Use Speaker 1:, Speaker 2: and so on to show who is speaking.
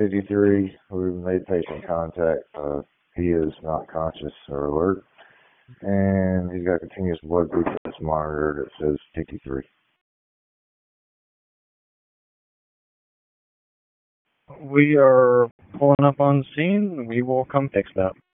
Speaker 1: 53. We've made patient contact. He is not conscious or alert, and he's got continuous blood glucose monitor that says 53.
Speaker 2: We are pulling up on scene. We will come fix that.